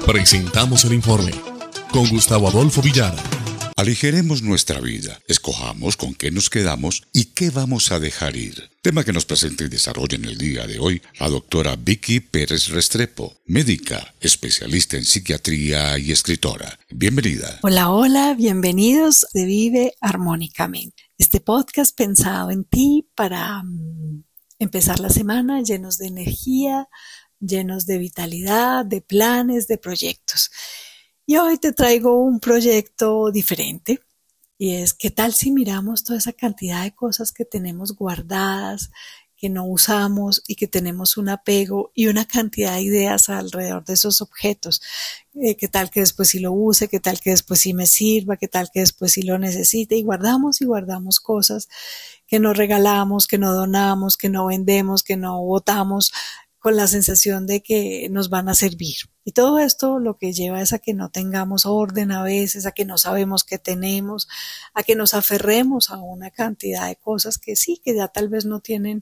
Presentamos el informe con Gustavo Adolfo Villara. Aligeremos nuestra vida, escojamos con qué nos quedamos y qué vamos a dejar ir. Tema que nos presenta y desarrolla en el día de hoy la doctora Vicky Pérez Restrepo, médica, especialista en psiquiatría y escritora. Bienvenida. Hola, bienvenidos de Vive Armónicamente. Este podcast pensado en ti para empezar la semana llenos de energía, llenos de vitalidad, de planes, de proyectos. Y hoy te traigo un proyecto diferente y es ¿qué tal si miramos toda esa cantidad de cosas que tenemos guardadas, que no usamos y que tenemos un apego y una cantidad de ideas alrededor de esos objetos? ¿Qué tal que después sí lo use? ¿Qué tal que después sí me sirva? ¿Qué tal que después sí lo necesite? Y guardamos cosas que no regalamos, que no donamos, que no vendemos, que no botamos, con la sensación de que nos van a servir. Y todo esto lo que lleva es a que no tengamos orden a veces, a que no sabemos qué tenemos, a que nos aferremos a una cantidad de cosas que sí, que ya tal vez no tienen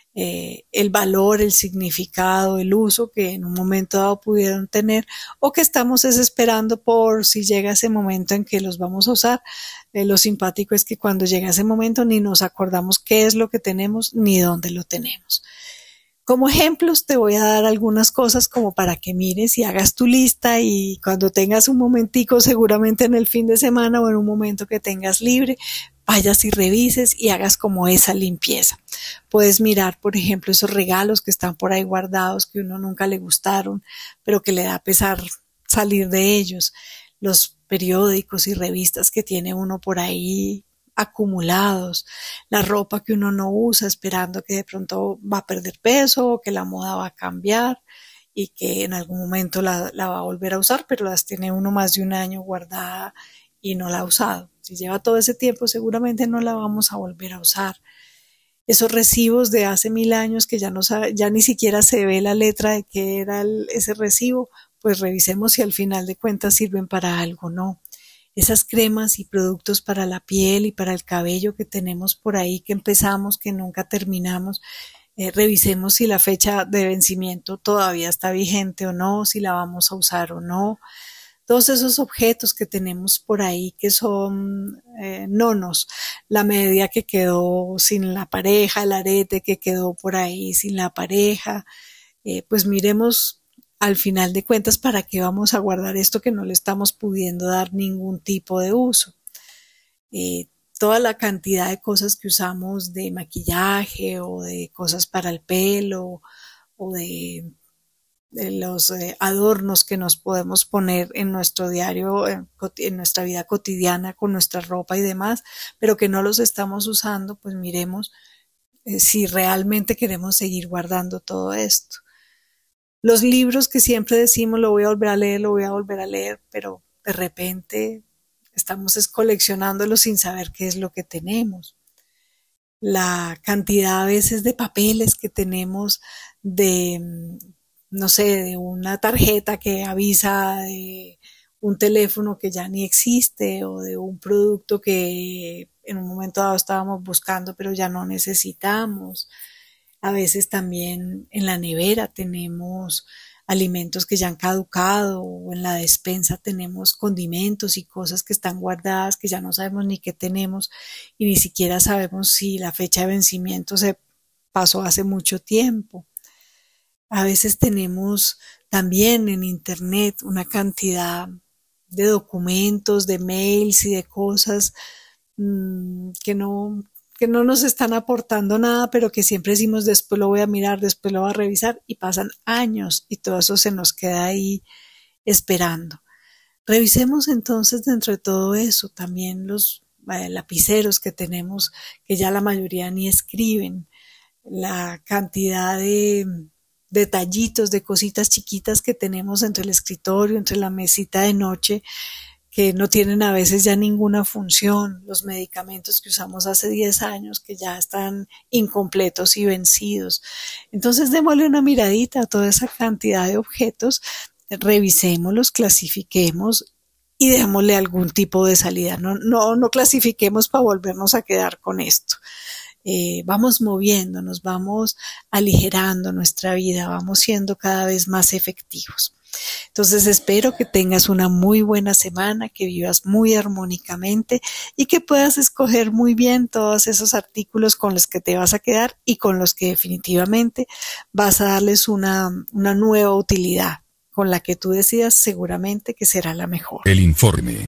el valor, el significado, el uso que en un momento dado pudieron tener, o que estamos desesperando por si llega ese momento en que los vamos a usar. Lo simpático es que cuando llega ese momento ni nos acordamos qué es lo que tenemos ni dónde lo tenemos. Como ejemplos te voy a dar algunas cosas como para que mires y hagas tu lista y cuando tengas un momentico, seguramente en el fin de semana o en un momento que tengas libre, vayas y revises y hagas como esa limpieza. Puedes mirar, por ejemplo, esos regalos que están por ahí guardados que a uno nunca le gustaron, pero que le da pesar salir de ellos. Los periódicos y revistas que tiene uno por ahí acumulados, la ropa que uno no usa esperando que de pronto va a perder peso o que la moda va a cambiar y que en algún momento la va a volver a usar, pero las tiene uno más de un año guardada y no la ha usado. Si lleva todo ese tiempo seguramente no la vamos a volver a usar. Esos recibos de hace 1000 años que ya ni siquiera se ve la letra de qué era ese recibo, pues revisemos si al final de cuentas sirven para algo o no. Esas cremas y productos para la piel y para el cabello que tenemos por ahí, que empezamos, que nunca terminamos, revisemos si la fecha de vencimiento todavía está vigente o no, si la vamos a usar o no. Todos esos objetos que tenemos por ahí que son nonos, la media que quedó sin la pareja, el arete que quedó por ahí sin la pareja, pues miremos al final de cuentas, ¿para qué vamos a guardar esto que no le estamos pudiendo dar ningún tipo de uso? Toda la cantidad de cosas que usamos de maquillaje o de cosas para el pelo o de los adornos que nos podemos poner en nuestro diario, en nuestra vida cotidiana con nuestra ropa y demás, pero que no los estamos usando, pues miremos si realmente queremos seguir guardando todo esto. Los libros que siempre decimos lo voy a volver a leer, pero de repente estamos coleccionándolos sin saber qué es lo que tenemos. La cantidad a veces de papeles que tenemos de, no sé, de una tarjeta que avisa de un teléfono que ya ni existe o de un producto que en un momento dado estábamos buscando pero ya no necesitamos. A veces también en la nevera tenemos alimentos que ya han caducado o en la despensa tenemos condimentos y cosas que están guardadas que ya no sabemos ni qué tenemos y ni siquiera sabemos si la fecha de vencimiento se pasó hace mucho tiempo. A veces tenemos también en internet una cantidad de documentos, de mails y de cosas que no nos están aportando nada, pero que siempre decimos después lo voy a mirar, después lo voy a revisar y pasan años y todo eso se nos queda ahí esperando. Revisemos entonces dentro de todo eso también los lapiceros que tenemos, que ya la mayoría ni escriben, la cantidad de detallitos, de cositas chiquitas que tenemos entre el escritorio, entre la mesita de noche, que no tienen a veces ya ninguna función, los medicamentos que usamos hace 10 años que ya están incompletos y vencidos. Entonces démosle una miradita a toda esa cantidad de objetos, revisémoslos, clasifiquemos y démosle algún tipo de salida. No clasifiquemos para volvernos a quedar con esto. Vamos moviéndonos, vamos aligerando nuestra vida, vamos siendo cada vez más efectivos. Entonces espero que tengas una muy buena semana, que vivas muy armónicamente y que puedas escoger muy bien todos esos artículos con los que te vas a quedar y con los que definitivamente vas a darles una nueva utilidad, con la que tú decidas seguramente que será la mejor. El informe.